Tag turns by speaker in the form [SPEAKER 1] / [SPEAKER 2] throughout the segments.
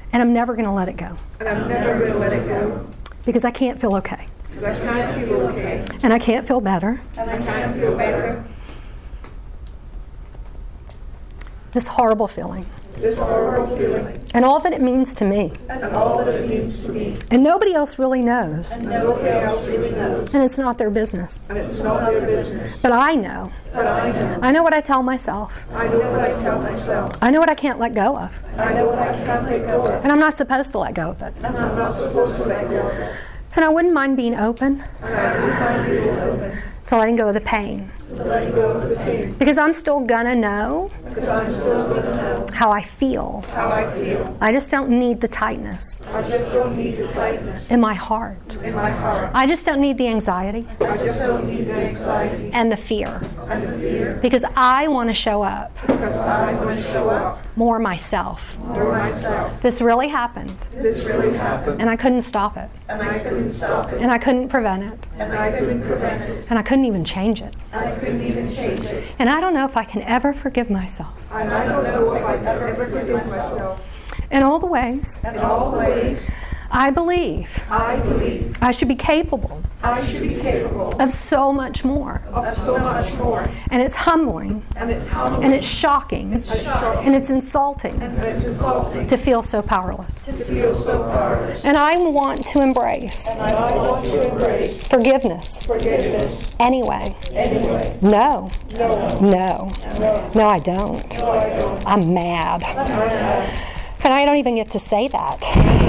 [SPEAKER 1] And I'm never going to let it go.
[SPEAKER 2] And I'm never going to let it go.
[SPEAKER 1] Because I can't feel okay.
[SPEAKER 2] Because I can't feel okay.
[SPEAKER 1] And I can't feel better.
[SPEAKER 2] And I can't feel better.
[SPEAKER 1] This horrible feeling.
[SPEAKER 2] This horrible feeling.
[SPEAKER 1] And all that it means to me.
[SPEAKER 2] And all that it means to me.
[SPEAKER 1] And nobody else really knows.
[SPEAKER 2] And nobody else really knows.
[SPEAKER 1] And it's not their business.
[SPEAKER 2] And it's not their business.
[SPEAKER 1] But I know.
[SPEAKER 2] But I know.
[SPEAKER 1] I know what I tell myself.
[SPEAKER 2] I know what I tell myself.
[SPEAKER 1] I know what I can't let go of.
[SPEAKER 2] I know what I can't let go of.
[SPEAKER 1] And I'm not supposed to let go of it.
[SPEAKER 2] And I'm not supposed to let go of it.
[SPEAKER 1] And I wouldn't mind being open
[SPEAKER 2] And I wouldn't mind being open
[SPEAKER 1] to letting go of the pain.
[SPEAKER 2] to letting go of the pain.
[SPEAKER 1] Because I'm still gonna know
[SPEAKER 2] Because I'm still going to know
[SPEAKER 1] how I feel.
[SPEAKER 2] how I feel.
[SPEAKER 1] I just don't need the tightness
[SPEAKER 2] I just don't need the tightness
[SPEAKER 1] in my heart.
[SPEAKER 2] in my heart.
[SPEAKER 1] I just don't need the anxiety
[SPEAKER 2] I just don't need the anxiety
[SPEAKER 1] and the fear.
[SPEAKER 2] and the fear.
[SPEAKER 1] Because I want to show up
[SPEAKER 2] Because I want to show up
[SPEAKER 1] more myself.
[SPEAKER 2] for myself.
[SPEAKER 1] This really happened,
[SPEAKER 2] This really happened.
[SPEAKER 1] and I couldn't stop it,
[SPEAKER 2] And I couldn't stop it.
[SPEAKER 1] and I couldn't prevent it,
[SPEAKER 2] And I couldn't prevent it.
[SPEAKER 1] and I couldn't even change it.
[SPEAKER 2] And I couldn't even change it.
[SPEAKER 1] And I don't know if I can ever forgive myself
[SPEAKER 2] And I don't know if I can ever forgive myself.
[SPEAKER 1] in all the ways
[SPEAKER 2] In all the ways,
[SPEAKER 1] I believe
[SPEAKER 2] I believe
[SPEAKER 1] I should be capable
[SPEAKER 2] I should be capable
[SPEAKER 1] of so much more.
[SPEAKER 2] of so much more.
[SPEAKER 1] And it's humbling,
[SPEAKER 2] And it's humbling.
[SPEAKER 1] and it's shocking,
[SPEAKER 2] It's shocking.
[SPEAKER 1] and it's insulting
[SPEAKER 2] And it's insulting
[SPEAKER 1] to feel so powerless.
[SPEAKER 2] to feel so powerless.
[SPEAKER 1] And I want to embrace
[SPEAKER 2] And I want to embrace
[SPEAKER 1] forgiveness
[SPEAKER 2] forgiveness
[SPEAKER 1] anyway.
[SPEAKER 2] anyway.
[SPEAKER 1] No,
[SPEAKER 2] No,
[SPEAKER 1] no,
[SPEAKER 2] no,
[SPEAKER 1] no, I don't.
[SPEAKER 2] no, I don't.
[SPEAKER 1] I'm mad. And I don't even get to say that.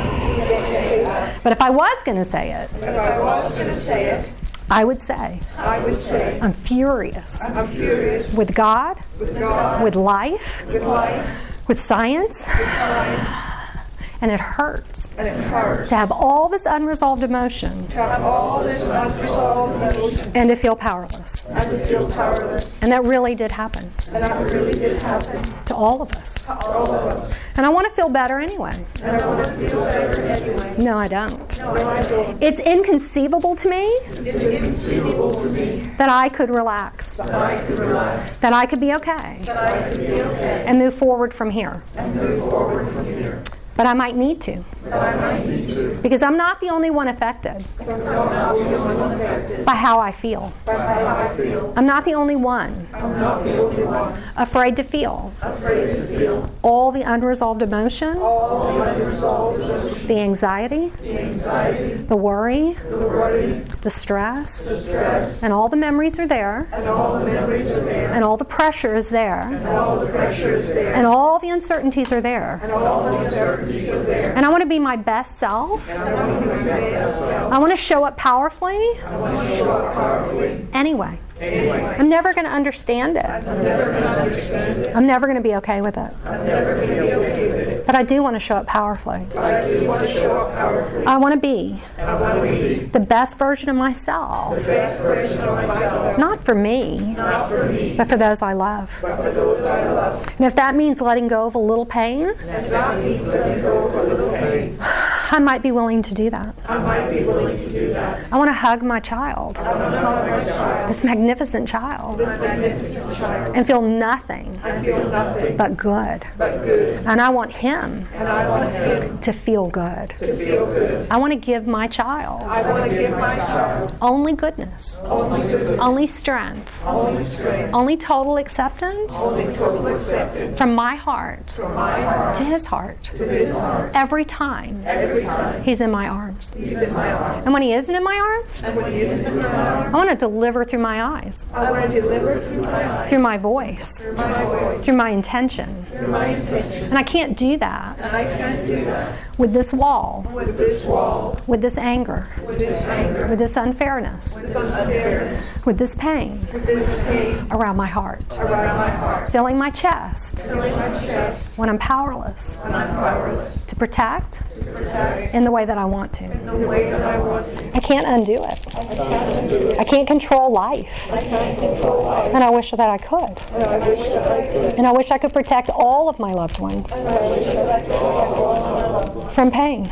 [SPEAKER 1] But if I was going to say it,
[SPEAKER 2] If I was going to say it,
[SPEAKER 1] I would say
[SPEAKER 2] I would say
[SPEAKER 1] I'm furious
[SPEAKER 2] I'm furious
[SPEAKER 1] with God,
[SPEAKER 2] with God,
[SPEAKER 1] with life,
[SPEAKER 2] with life,
[SPEAKER 1] with science,
[SPEAKER 2] with science,
[SPEAKER 1] and it hurts
[SPEAKER 2] and it hurts
[SPEAKER 1] to have all this unresolved emotion
[SPEAKER 2] to have all this unresolved emotion
[SPEAKER 1] and to feel powerless.
[SPEAKER 2] and to feel powerless.
[SPEAKER 1] And that really did happen
[SPEAKER 2] And that really did happen
[SPEAKER 1] to all of us.
[SPEAKER 2] to all of us.
[SPEAKER 1] And I want to feel better anyway.
[SPEAKER 2] And I want to feel better anyway.
[SPEAKER 1] No, I don't.
[SPEAKER 2] No, I don't.
[SPEAKER 1] It's inconceivable to me
[SPEAKER 2] It's inconceivable to me
[SPEAKER 1] that I could relax,
[SPEAKER 2] that I could relax,
[SPEAKER 1] that I could be okay,
[SPEAKER 2] that I could be okay,
[SPEAKER 1] and move forward from here.
[SPEAKER 2] and move forward from here.
[SPEAKER 1] But I might need to,
[SPEAKER 2] But I might need to,
[SPEAKER 1] because I'm not the only one affected
[SPEAKER 2] because I'm not the only one affected
[SPEAKER 1] by how I feel.
[SPEAKER 2] by how I feel.
[SPEAKER 1] I'm not the only one
[SPEAKER 2] I'm not the only one
[SPEAKER 1] afraid to feel
[SPEAKER 2] afraid to feel
[SPEAKER 1] all the unresolved emotion,
[SPEAKER 2] all the unresolved emotion,
[SPEAKER 1] the anxiety,
[SPEAKER 2] the anxiety,
[SPEAKER 1] the worry,
[SPEAKER 2] the worry,
[SPEAKER 1] the stress,
[SPEAKER 2] the stress,
[SPEAKER 1] and all the memories are there,
[SPEAKER 2] and all the memories are there,
[SPEAKER 1] and all the pressure is there,
[SPEAKER 2] and all the pressure is there,
[SPEAKER 1] and all the uncertainties are there.
[SPEAKER 2] and all the uncertainties are there.
[SPEAKER 1] And I want to be my best self.
[SPEAKER 2] And I want to be my best self.
[SPEAKER 1] I want to show up powerfully
[SPEAKER 2] I want to show up powerfully
[SPEAKER 1] anyway.
[SPEAKER 2] anyway.
[SPEAKER 1] I'm never going to understand it.
[SPEAKER 2] I'm never going to understand it.
[SPEAKER 1] I'm never going to be okay with it.
[SPEAKER 2] I'm never going to be okay with it.
[SPEAKER 1] But I do want to show up powerfully.
[SPEAKER 2] But I do want to show up powerfully.
[SPEAKER 1] I want to be
[SPEAKER 2] I want to be
[SPEAKER 1] the best version of myself.
[SPEAKER 2] the best version of myself.
[SPEAKER 1] Not for me,
[SPEAKER 2] Not for me,
[SPEAKER 1] but for those I love.
[SPEAKER 2] but for those I love.
[SPEAKER 1] And if that means letting go of a little pain,
[SPEAKER 2] And that means letting go of a little pain.
[SPEAKER 1] I might be willing to do that.
[SPEAKER 2] I might be willing to do that.
[SPEAKER 1] I want to hug my child,
[SPEAKER 2] I want to hug my child,
[SPEAKER 1] this magnificent child,
[SPEAKER 2] this magnificent child,
[SPEAKER 1] and feel nothing
[SPEAKER 2] and feel nothing
[SPEAKER 1] but good.
[SPEAKER 2] but good.
[SPEAKER 1] And I want him
[SPEAKER 2] And I want him
[SPEAKER 1] to feel good.
[SPEAKER 2] to feel good.
[SPEAKER 1] I want to give my child
[SPEAKER 2] I want to give my child
[SPEAKER 1] only goodness,
[SPEAKER 2] only goodness,
[SPEAKER 1] only strength,
[SPEAKER 2] only strength,
[SPEAKER 1] only total acceptance
[SPEAKER 2] only total acceptance
[SPEAKER 1] from my heart
[SPEAKER 2] from my heart
[SPEAKER 1] to his heart
[SPEAKER 2] to his heart
[SPEAKER 1] every time
[SPEAKER 2] every time
[SPEAKER 1] he's in my arms.
[SPEAKER 2] he's in my arms.
[SPEAKER 1] And when he isn't in my arms,
[SPEAKER 2] And when he isn't in my arms,
[SPEAKER 1] I want to deliver through my eyes,
[SPEAKER 2] I want to deliver through my eyes,
[SPEAKER 1] through my voice,
[SPEAKER 2] through my voice,
[SPEAKER 1] through my intention.
[SPEAKER 2] through my intention.
[SPEAKER 1] And I can't do that
[SPEAKER 2] And I can't do that
[SPEAKER 1] with this wall,
[SPEAKER 2] with this wall,
[SPEAKER 1] with this anger,
[SPEAKER 2] with this anger,
[SPEAKER 1] with this unfairness,
[SPEAKER 2] with this unfairness,
[SPEAKER 1] with this pain
[SPEAKER 2] with this pain
[SPEAKER 1] around my heart,
[SPEAKER 2] around my heart,
[SPEAKER 1] filling my chest
[SPEAKER 2] filling my chest
[SPEAKER 1] when I'm powerless
[SPEAKER 2] when I'm powerless
[SPEAKER 1] to protect
[SPEAKER 2] to protect
[SPEAKER 1] in the way that I want to.
[SPEAKER 2] the way that I want to.
[SPEAKER 1] I can't undo it.
[SPEAKER 2] I can't undo it.
[SPEAKER 1] I can't control life.
[SPEAKER 2] I can't control life.
[SPEAKER 1] And I wish that I could.
[SPEAKER 2] And I wish that I could.
[SPEAKER 1] And I wish I could protect all of my loved ones
[SPEAKER 2] And I wish that I could protect all my loved ones
[SPEAKER 1] from pain.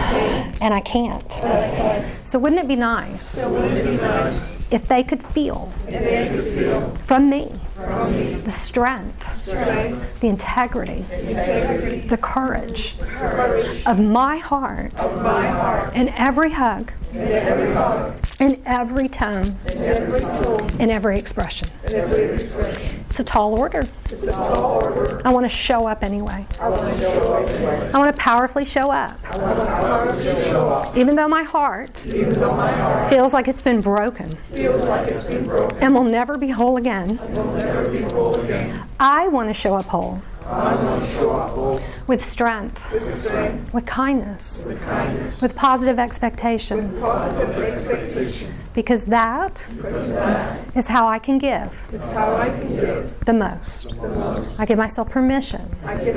[SPEAKER 1] And I can't.
[SPEAKER 2] and I can't.
[SPEAKER 1] So wouldn't it be nice
[SPEAKER 2] So wouldn't it be nice
[SPEAKER 1] if they could feel
[SPEAKER 2] if they could feel
[SPEAKER 1] from me the strength, the integrity, the courage of my heart in every hug, in every tone, in every expression. It's a tall order. I want to show up anyway. I want to powerfully show up. Even though my heart feels like it's been broken and will never be whole again, I want to show up whole. With strength, with kindness, with positive expectation. Because that is how I can give the most. I give myself permission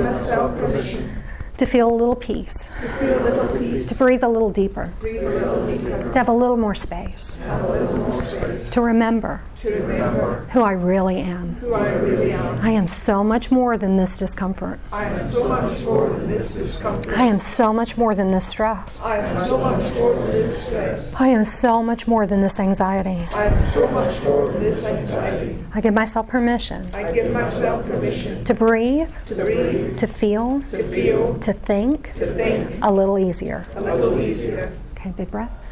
[SPEAKER 1] to feel a little peace, to breathe a little deeper, to have a little more space, to remember who I really am. I am so much more than this discomfort. I am so much more than this discomfort. I am so much more than this stress. I am so much more than this stress. I am so much more than this anxiety. I am so much more than this anxiety. I give myself permission. I give myself permission to breathe, to feel, to think a little easier. Okay, big breath.